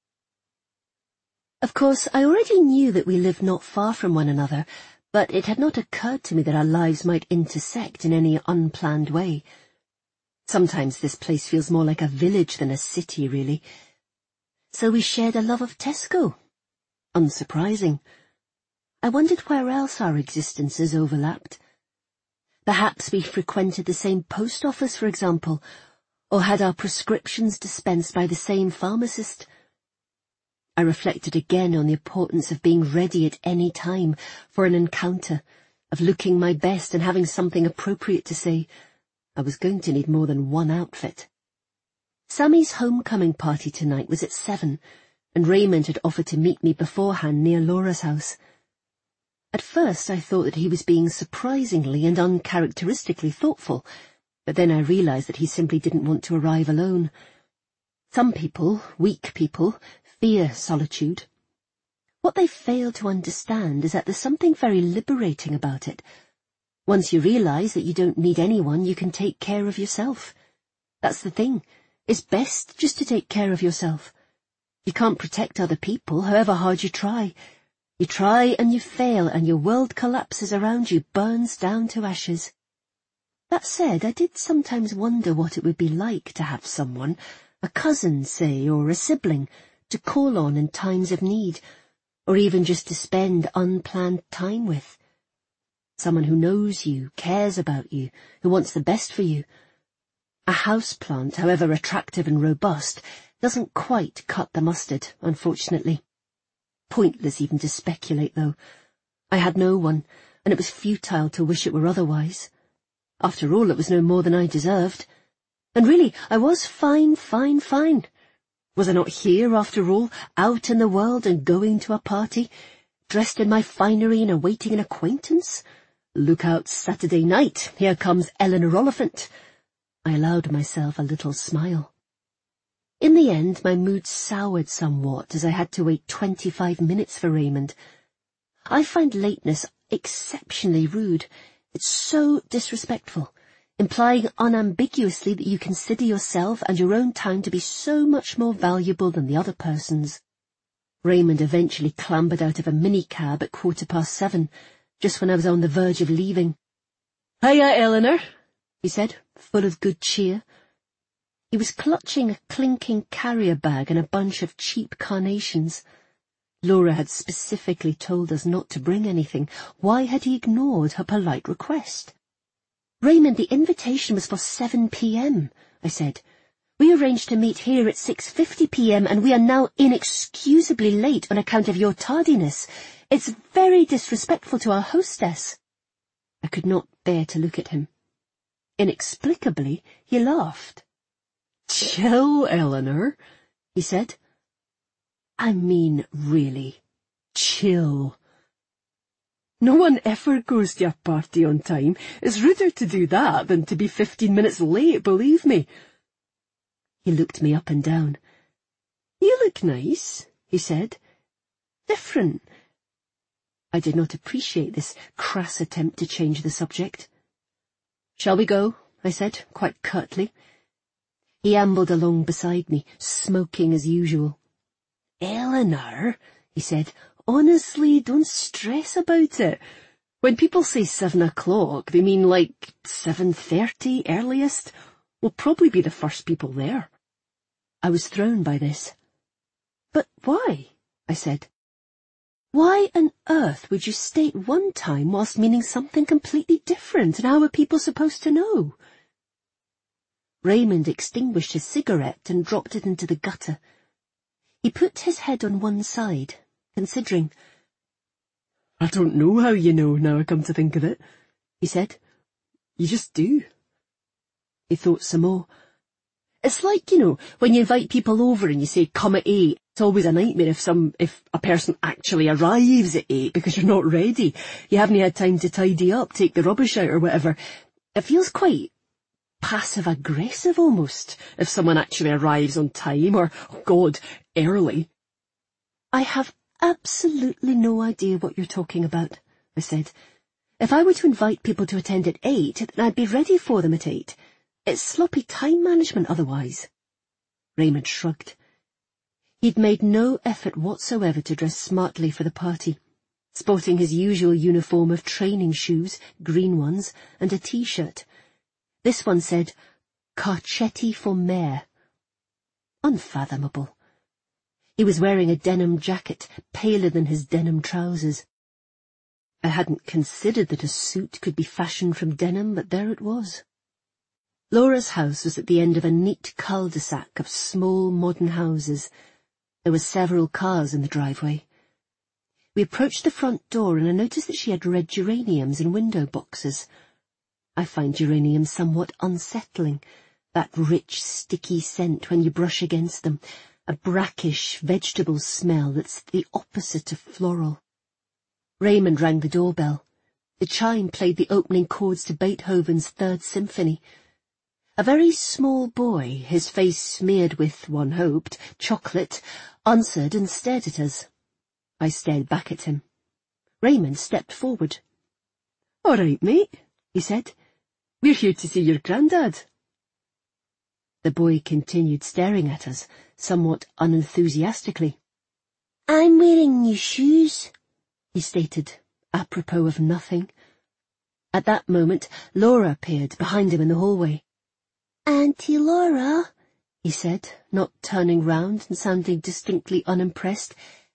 Of course, I already knew that we lived not far from one another, but it had not occurred to me that our lives might intersect in any unplanned way. Sometimes this place feels more like a village than a city, really. So we shared a love of Tesco. Unsurprising. I wondered where else our existences overlapped. Perhaps we frequented the same post office, for example, or had our prescriptions dispensed by the same pharmacist. I reflected again on the importance of being ready at any time for an encounter, of looking my best and having something appropriate to say. I was going to need more than one outfit. Sammy's homecoming party tonight was at 7, and Raymond had offered to meet me beforehand near Laura's house. At first I thought that he was being surprisingly and uncharacteristically thoughtful, but then I realized that he simply didn't want to arrive alone. Some people, weak people, fear solitude. What they fail to understand is that there's something very liberating about it. Once you realize that you don't need anyone, you can take care of yourself. That's the thing. It's best just to take care of yourself. You can't protect other people, however hard you try. You try and you fail, and your world collapses around you, burns down to ashes. That said, I did sometimes wonder what it would be like to have someone, a cousin, say, or a sibling, to call on in times of need, or even just to spend unplanned time with. Someone who knows you, cares about you, who wants the best for you. A houseplant, however attractive and robust, doesn't quite cut the mustard, unfortunately. Pointless even to speculate, though. I had no one, and it was futile to wish it were otherwise. After all, it was no more than I deserved. And really, I was fine. Was I not here, after all, out in the world and going to a party, dressed in my finery and awaiting an acquaintance? Look out, Saturday night, here comes Eleanor Oliphant. I allowed myself a little smile. In the end, my mood soured somewhat as I had to wait 25 minutes for Raymond. I find lateness exceptionally rude. It's so disrespectful, implying unambiguously that you consider yourself and your own time to be so much more valuable than the other person's. Raymond eventually clambered out of a minicab at 7:15, just when I was on the verge of leaving. "Hiya, Eleanor," he said, full of good cheer. He was clutching a clinking carrier bag and a bunch of cheap carnations. Laura had specifically told us not to bring anything. Why had he ignored her polite request? "Raymond, the invitation was for 7 p.m, I said. "We arranged to meet here at 6:50 p.m, and we are now inexcusably late on account of your tardiness. It's very disrespectful to our hostess." I could not bear to look at him. Inexplicably, he laughed. "Chill, Eleanor," he said. "I mean, really, chill. No one ever goes to a party on time. It's ruder to do that than to be 15 minutes late, believe me." He looked me up and down. "You look nice," he said. "Different." I did not appreciate this crass attempt to change the subject. "Shall we go?" I said, quite curtly. He ambled along beside me, smoking as usual. "Eleanor," he said, "honestly, don't stress about it. When people say 7 o'clock, they mean like 7:30 earliest. We'll probably be the first people there." I was thrown by this. "But why?" I said. "Why on earth would you state one time whilst meaning something completely different, and how are people supposed to know?" Raymond extinguished his cigarette and dropped it into the gutter. He put his head on one side, considering. "I don't know how you know, now I come to think of it," he said. "You just do." He thought some more. "It's like, when you invite people over and you say, 'Come at 8, it's always a nightmare if a person actually arrives at 8 because you're not ready. You haven't had time to tidy up, take the rubbish out or whatever. It feels quite passive-aggressive almost, if someone actually arrives on time or, oh God, early." "I have absolutely no idea what you're talking about," I said. "If I were to invite people to attend at 8, then I'd be ready for them at 8. It's sloppy time management otherwise." Raymond shrugged. He'd made no effort whatsoever to dress smartly for the party, sporting his usual uniform of training shoes, green ones, and a T-shirt. This one said, "Carcetti for Mayor." Unfathomable. He was wearing a denim jacket, paler than his denim trousers. I hadn't considered that a suit could be fashioned from denim, but there it was. Laura's house was at the end of a neat cul-de-sac of small modern houses. There were several cars in the driveway. We approached the front door and I noticed that she had red geraniums in window boxes. I find geraniums somewhat unsettling, that rich, sticky scent when you brush against them, a brackish vegetable smell that's the opposite of floral. Raymond rang the doorbell. The chime played the opening chords to Beethoven's Third Symphony. A very small boy, his face smeared with, one hoped, chocolate, answered and stared at us. I stared back at him. Raymond stepped forward. "All right, mate," he said. "We're here to see your granddad." The boy continued staring at us, somewhat unenthusiastically. "I'm wearing new shoes," he stated, apropos of nothing. At that moment, Laura appeared behind him in the hallway. "Auntie Laura," he said, not turning round and sounding distinctly unimpressed.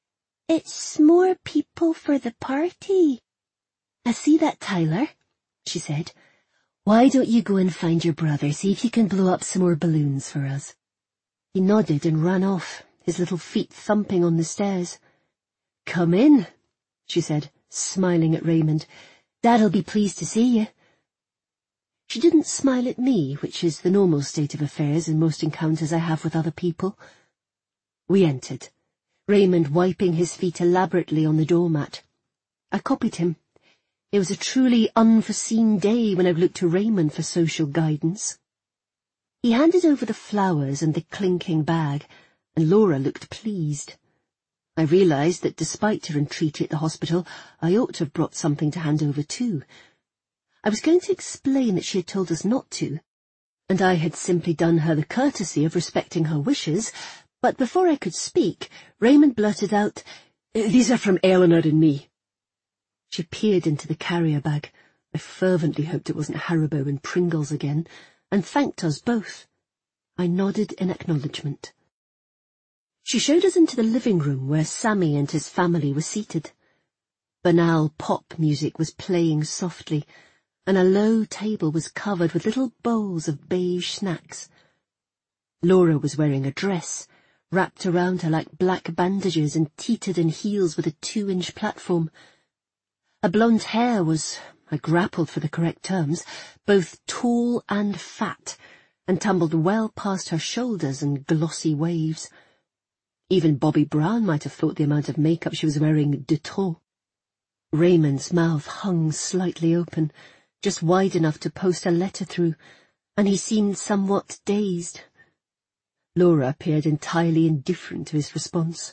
It's more people for the party. I see that, Tyler, she said. Why don't you go and find your brother, see if you can blow up some more balloons for us? He nodded and ran off, his little feet thumping on the stairs. Come in, she said, smiling at Raymond. Dad'll be pleased to see you. She didn't smile at me, which is the normal state of affairs in most encounters I have with other people. We entered, Raymond wiping his feet elaborately on the doormat. I copied him. It was a truly unforeseen day when I looked to Raymond for social guidance. He handed over the flowers and the clinking bag, and Laura looked pleased. I realised that despite her entreaty at the hospital, I ought to have brought something to hand over too. I was going to explain that she had told us not to, and I had simply done her the courtesy of respecting her wishes, but before I could speak, Raymond blurted out, "These are from Eleanor and me." She peered into the carrier bag. I fervently hoped it wasn't Haribo and Pringles again, and thanked us both. I nodded in acknowledgement. She showed us into the living room where Sammy and his family were seated. Banal pop music was playing softly, and a low table was covered with little bowls of beige snacks. Laura was wearing a dress, wrapped around her like black bandages and teetered in heels with a 2-inch platform. Her blonde hair was, I grappled for the correct terms, both tall and fat, and tumbled well past her shoulders in glossy waves. Even Bobby Brown might have thought the amount of makeup she was wearing de trop. Raymond's mouth hung slightly open, just wide enough to post a letter through, and he seemed somewhat dazed. Laura appeared entirely indifferent to his response.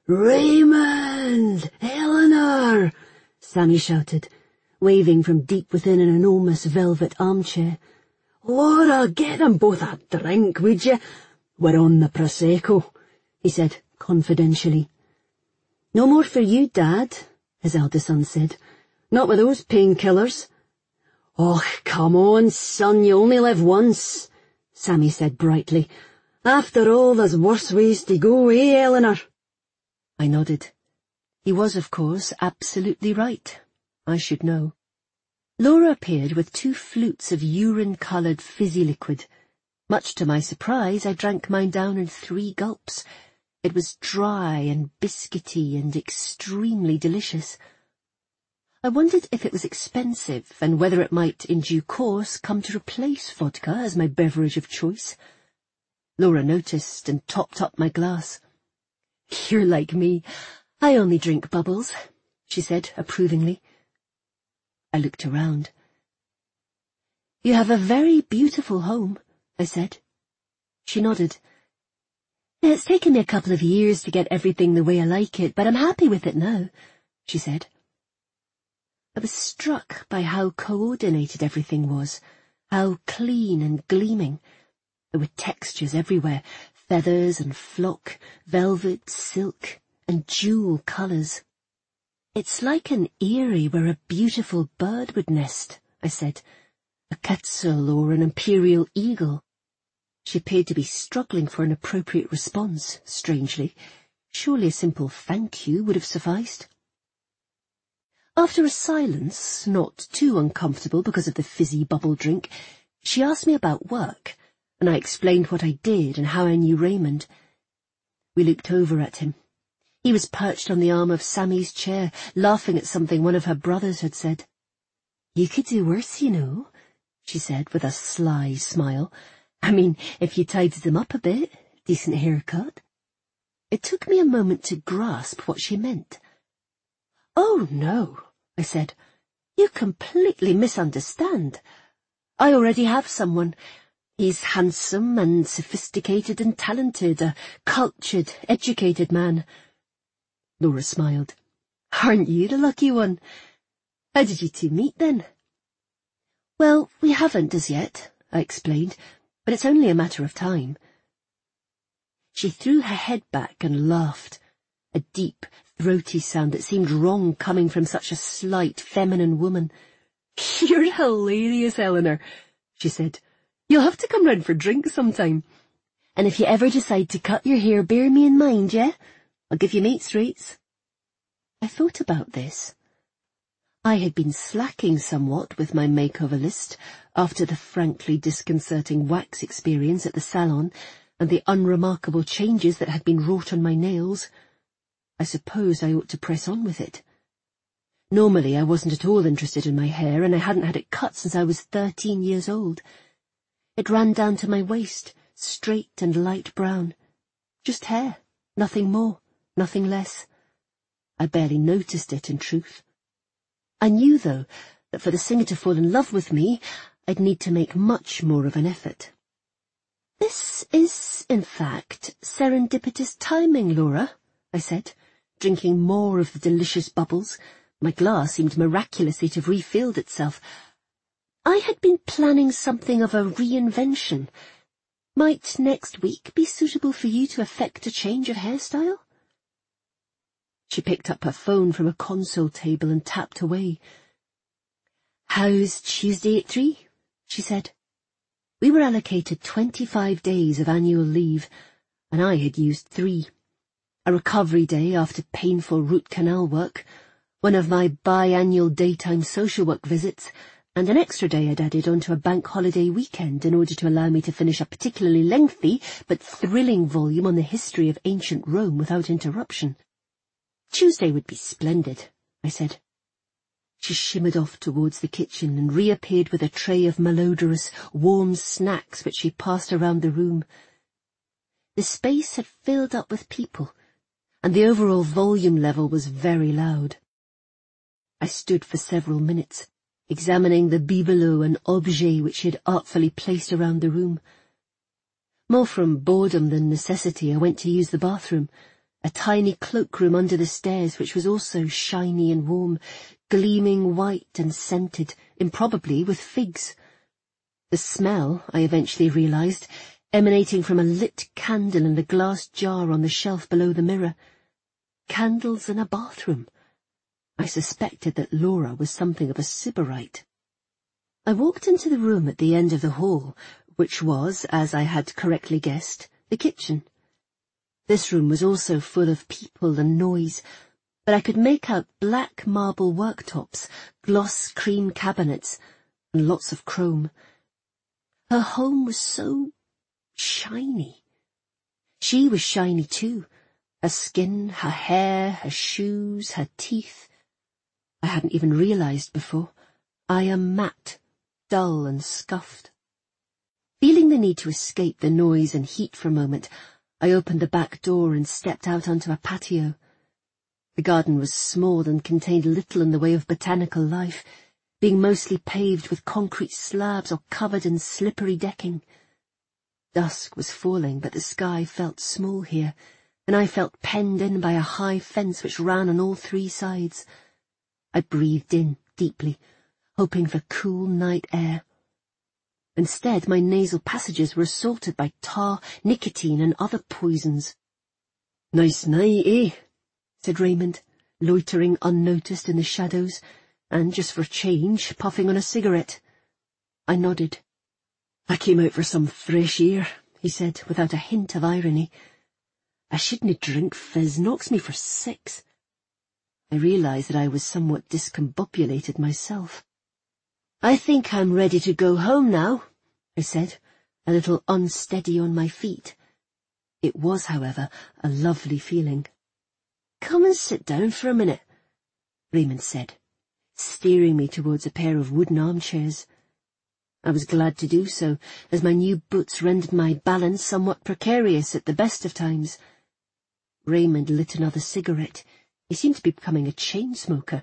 "Raymond! Eleanor!" Sammy shouted, waving from deep within an enormous velvet armchair. "Laura, get them both a drink, would you? We're on the Prosecco," he said confidentially. "No more for you, Dad," his eldest son said. "Not with those painkillers." "Oh, come on, son, you only live once," Sammy said brightly. "After all, there's worse ways to go, Eleanor?" I nodded. He was, of course, absolutely right. I should know. Laura appeared with 2 flutes of urine-coloured fizzy liquid. Much to my surprise, I drank mine down in 3 gulps. It was dry and biscuity and extremely delicious. I wondered if it was expensive and whether it might, in due course, come to replace vodka as my beverage of choice. Laura noticed and topped up my glass. "You're like me. I only drink bubbles," she said approvingly. I looked around. "You have a very beautiful home," I said. She nodded. "It's taken me a couple of years to get everything the way I like it, but I'm happy with it now," she said. I was struck by how coordinated everything was, how clean and gleaming. There were textures everywhere, feathers and flock, velvet, silk, and jewel colours. "It's like an eyrie where a beautiful bird would nest," I said. "A quetzal or an imperial eagle." She appeared to be struggling for an appropriate response, strangely. Surely a simple thank you would have sufficed. After a silence, not too uncomfortable because of the fizzy bubble drink, she asked me about work, and I explained what I did and how I knew Raymond. We looked over at him. He was perched on the arm of Sammy's chair, laughing at something one of her brothers had said. "You could do worse, you know," she said with a sly smile. "I mean, if you tidied them up a bit, decent haircut." It took me a moment to grasp what she meant. "Oh, no," I said. "You completely misunderstand. I already have someone. He's handsome and sophisticated and talented, a cultured, educated man." Laura smiled. "Aren't you the lucky one? How did you two meet, then?" "Well, we haven't as yet," I explained, "but it's only a matter of time." She threw her head back and laughed, a deep, throaty sound that seemed wrong coming from such a slight, feminine woman. "You're hilarious, Eleanor," she said. "You'll have to come round for drinks sometime. And if you ever decide to cut your hair, bear me in mind, yeah? I'll give you mates rates." I thought about this. I had been slacking somewhat with my makeover list after the frankly disconcerting wax experience at the salon and the unremarkable changes that had been wrought on my nails. I suppose I ought to press on with it. Normally I wasn't at all interested in my hair, and I hadn't had it cut since I was 13 years old. It ran down to my waist, straight and light brown. Just hair, nothing more, nothing less. I barely noticed it, in truth. I knew, though, that for the singer to fall in love with me, I'd need to make much more of an effort. "This is, in fact, serendipitous timing, Laura," I said, drinking more of the delicious bubbles. My glass seemed miraculously to have refilled itself. "I had been planning something of a reinvention. Might next week be suitable for you to effect a change of hairstyle?" She picked up her phone from a console table and tapped away. "How's Tuesday at 3? She said. We were allocated 25 days of annual leave, and I had used 3. A recovery day after painful root canal work, one of my biannual daytime social work visits, and an extra day I'd added onto a bank holiday weekend in order to allow me to finish a particularly lengthy but thrilling volume on the history of ancient Rome without interruption. "Tuesday would be splendid," I said. She shimmered off towards the kitchen and reappeared with a tray of malodorous, warm snacks which she passed around the room. The space had filled up with people, and the overall volume level was very loud. I stood for several minutes, examining the bibelots and objets which she had artfully placed around the room. More from boredom than necessity, I went to use the bathroom, a tiny cloakroom under the stairs which was also shiny and warm, gleaming white and scented, improbably with figs. The smell, I eventually realized, emanating from a lit candle in a glass jar on the shelf below the mirror. Candles in a bathroom. I suspected that Laura was something of a sybarite. I walked into the room at the end of the hall, which was, as I had correctly guessed, the kitchen. This room was also full of people and noise, but I could make out black marble worktops, gloss cream cabinets, and lots of chrome. Her home was so shiny. She was shiny too. Her skin, her hair, her shoes, her teeth. I hadn't even realized before. I am matte, dull and scuffed. Feeling the need to escape the noise and heat for a moment, I opened the back door and stepped out onto a patio. The garden was small and contained little in the way of botanical life, being mostly paved with concrete slabs or covered in slippery decking. Dusk was falling, but the sky felt small here, and I felt penned in by a high fence which ran on all 3 sides. I breathed in deeply, hoping for cool night air. Instead, my nasal passages were assaulted by tar, nicotine, and other poisons. "Nice night, eh?" said Raymond, loitering unnoticed in the shadows, and, just for a change, puffing on a cigarette. I nodded. "I came out for some fresh air," he said, without a hint of irony. "I shouldn't drink fizz, knocks me for 6. I realized that I was somewhat discombobulated myself. "I think I'm ready to go home now," I said, a little unsteady on my feet. It was, however, a lovely feeling. "Come and sit down for a minute," Raymond said, steering me towards a pair of wooden armchairs. I was glad to do so, as my new boots rendered my balance somewhat precarious at the best of times. Raymond lit another cigarette. He seemed to be becoming a chain smoker.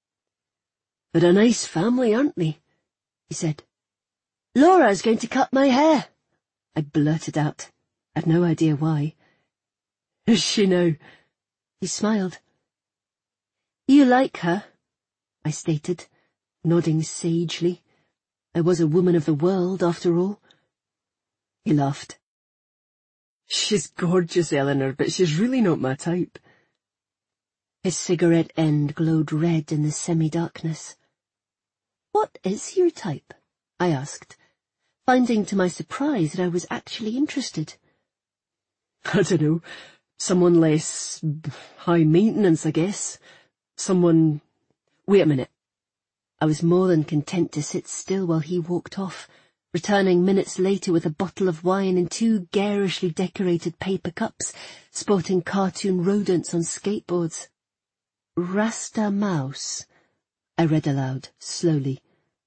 "But a nice family, aren't they?" he said. "Laura's going to cut my hair," I blurted out. I've no idea why. "Is she now?" He smiled. "You like her?" I stated, nodding sagely. I was a woman of the world, after all. He laughed. "She's gorgeous, Eleanor, but she's really not my type." His cigarette end glowed red in the semi-darkness. "What is your type?" I asked, finding to my surprise that I was actually interested. "I don't know. Someone less high maintenance, I guess. Someone... Wait a minute. I was more than content to sit still while he walked off, returning minutes later with a bottle of wine and 2 garishly decorated paper cups, sporting cartoon rodents on skateboards. Rasta Mouse, I read aloud, slowly.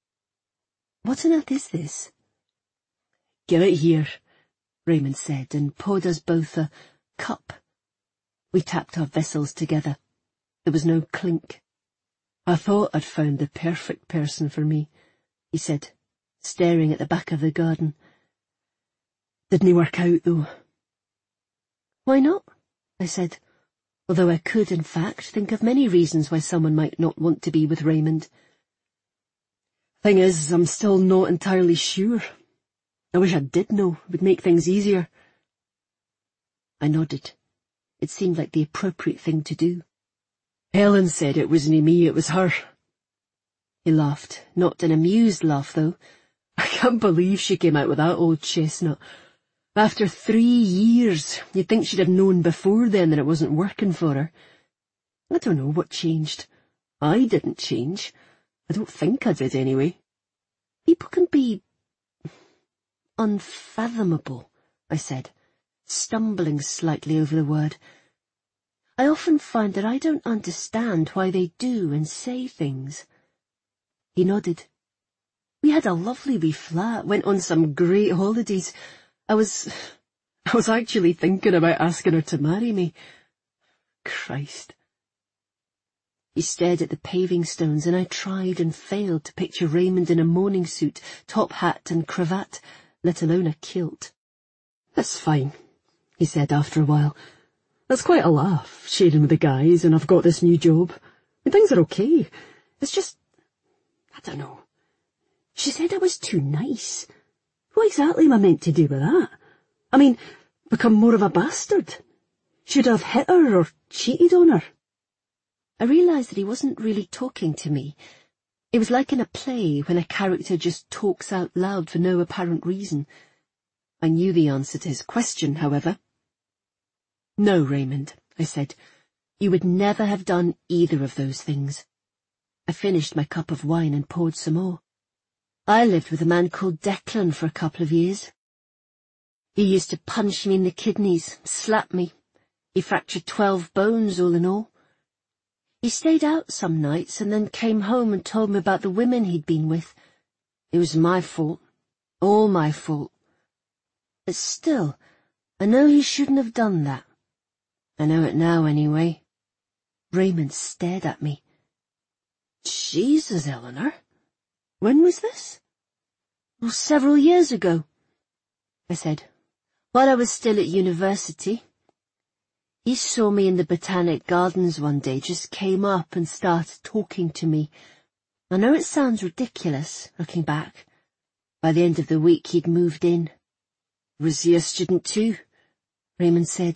What on earth is this? Give it here, Raymond said, and poured us both a cup. We tapped our vessels together. There was no clink. I thought I'd found the perfect person for me, he said, staring at the back of the garden. Didn't work out, though. Why not? I said, although I could, in fact, think of many reasons why someone might not want to be with Raymond. Thing is, I'm still not entirely sure. I wish I did know. It would make things easier. I nodded. It seemed like the appropriate thing to do. Helen said it wasn't me, it was her. He laughed, not an amused laugh, though. I can't believe she came out with that old chestnut. After 3 years, you'd think she'd have known before then that it wasn't working for her. I don't know what changed. I didn't change. I don't think I did, anyway. People can be unfathomable, I said, stumbling slightly over the word. I often find that I don't understand why they do and say things. He nodded. We had a lovely wee flat, went on some great holidays. I was actually thinking about asking her to marry me. Christ. He stared at the paving stones, and I tried and failed to picture Raymond in a morning suit, top hat and cravat, let alone a kilt. That's fine, he said after a while. That's quite a laugh, sharing with the guys, and I've got this new job. And things are okay. It's just... I don't know. She said I was too nice. What exactly am I meant to do with that? I mean, become more of a bastard? Should I have hit her or cheated on her? I realised that he wasn't really talking to me. It was like in a play when a character just talks out loud for no apparent reason. I knew the answer to his question, however. No, Raymond, I said. You would never have done either of those things. I finished my cup of wine and poured some more. I lived with a man called Declan for a couple of years. He used to punch me in the kidneys, slap me. He fractured 12 bones all in all. He stayed out some nights and then came home and told me about the women he'd been with. It was my fault. All my fault. But still, I know he shouldn't have done that. I know it now, anyway. Raymond stared at me. Jesus, Eleanor. When was this? Well, several years ago, I said, while I was still at university. He saw me in the Botanic Gardens one day, just came up and started talking to me. I know it sounds ridiculous, looking back. By the end of the week, he'd moved in. Was he a student too? Raymond said.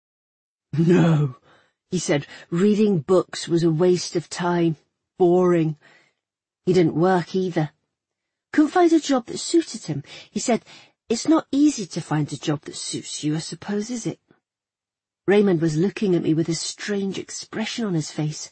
No, he said, reading books was a waste of time, boring. He didn't work either. Couldn't find a job that suited him. He said, it's not easy to find a job that suits you, I suppose, is it? Raymond was looking at me with a strange expression on his face.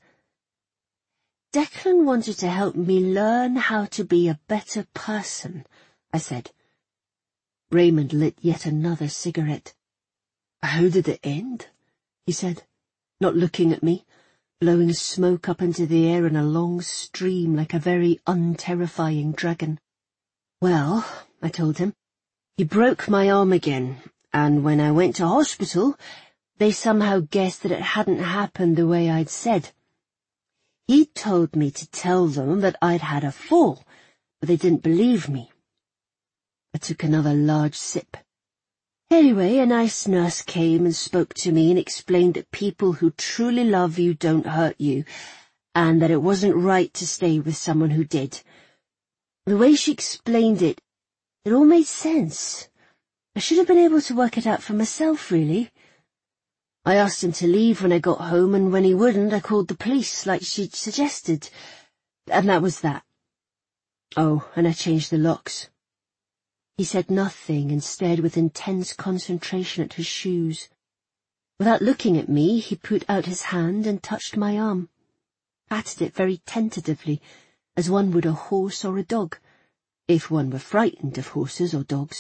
Declan wanted to help me learn how to be a better person, I said. Raymond lit yet another cigarette. How did it end? He said, not looking at me, blowing smoke up into the air in a long stream like a very unterrifying dragon. Well, I told him, he broke my arm again, and when I went to hospital, they somehow guessed that it hadn't happened the way I'd said. He told me to tell them that I'd had a fall, but they didn't believe me. I took another large sip. Anyway, a nice nurse came and spoke to me and explained that people who truly love you don't hurt you, and that it wasn't right to stay with someone who did. The way she explained it, it all made sense. I should have been able to work it out for myself, really. I asked him to leave when I got home, and when he wouldn't, I called the police, like she'd suggested. And that was that. Oh, and I changed the locks. He said nothing and stared with intense concentration at his shoes. Without looking at me, he put out his hand and touched my arm. patted it very tentatively, as one would a horse or a dog, if one were frightened of horses or dogs.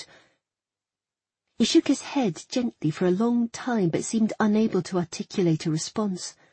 He shook his head gently for a long time, but seemed unable to articulate a response.